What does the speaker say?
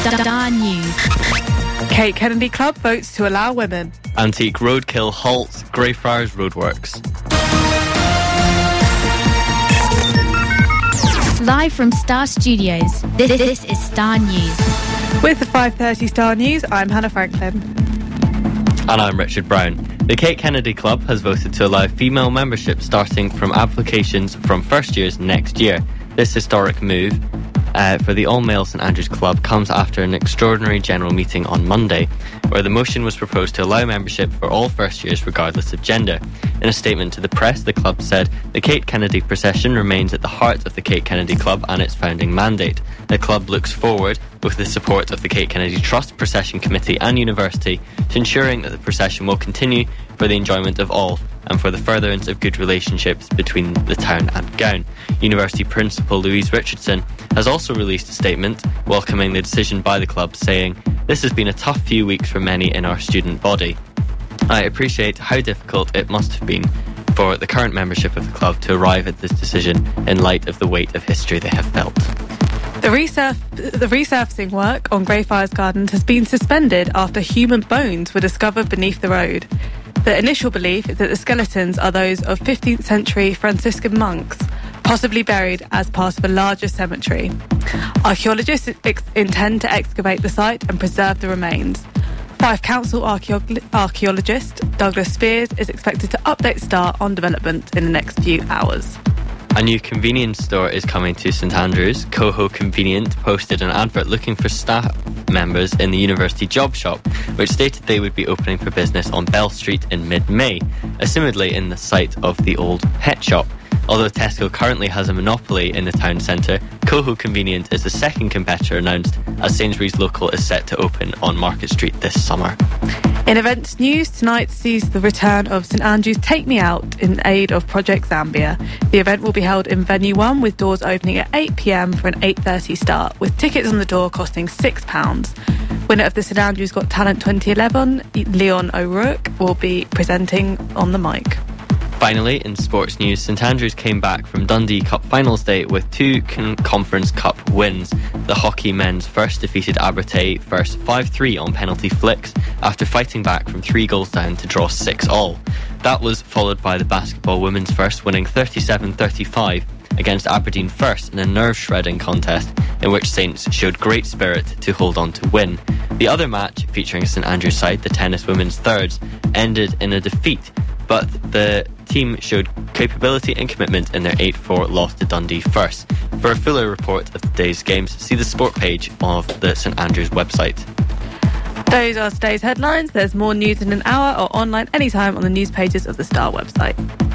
Star News. Kate Kennedy Club votes to allow women. Antique roadkill halts Greyfriars roadworks. Live from Star Studios, this is Star News. With the 5:30 Star News, I'm Hannah Franklin. And I'm Richard Brown. The Kate Kennedy Club has voted to allow female membership starting from applications from first years next year. This historic move for the all-male St Andrews Club comes after an extraordinary general meeting on Monday, where the motion was proposed to allow membership for all first years regardless of gender. In a statement to the press, the club said, "The Kate Kennedy procession remains at the heart of the Kate Kennedy Club and its founding mandate. The club looks forward, with the support of the Kate Kennedy Trust, Procession Committee and University, to ensuring that the procession will continue for the enjoyment of all and for the furtherance of good relationships between the town and Gown." University Principal Louise Richardson has also released a statement welcoming the decision by the club, saying, "This has been a tough few weeks for many in our student body. I appreciate how difficult it must have been for the current membership of the club to arrive at this decision in light of the weight of history they have felt." The resurfacing work on Greyfriars Gardens has been suspended after human bones were discovered beneath the road. The initial belief is that the skeletons are those of 15th century Franciscan monks, possibly buried as part of a larger cemetery. Archaeologists intend to excavate the site and preserve the remains. Fife Council archaeologist Douglas Spears is expected to update Star on development in the next few hours. A new convenience store is coming to St Andrews. Coho Convenient posted an advert looking for staff members in the University Job Shop, which stated they would be opening for business on Bell Street in mid-May, assumedly in the site of the old pet shop. Although Tesco currently has a monopoly in the town centre, Coho Convenient is the second competitor announced, as Sainsbury's Local is set to open on Market Street this summer. In events news, tonight sees the return of St Andrews Take Me Out in aid of Project Zambia. The event will be held in Venue 1 with doors opening at 8 p.m. for an 8:30 start, with tickets on the door costing £6. Winner of the St Andrews Got Talent 2011, Leon O'Rourke, will be presenting on the mic. Finally, in sports news, St Andrews came back from Dundee Cup Finals Day with two Conference Cup wins. The hockey men's first defeated Abertay first 5-3 on penalty flicks after fighting back from 3 goals down to draw 6-all. That was followed by the basketball women's first winning 37-35 against Aberdeen first in a nerve-shredding contest in which Saints showed great spirit to hold on to win. The other match, featuring St Andrews side, the tennis women's thirds, ended in a defeat, but the team showed capability and commitment in their 8-4 loss to Dundee first. For a fuller report of today's games, see the sport page of the St Andrews website. Those are today's headlines. There's more news in an hour or online anytime on the news pages of the Star website.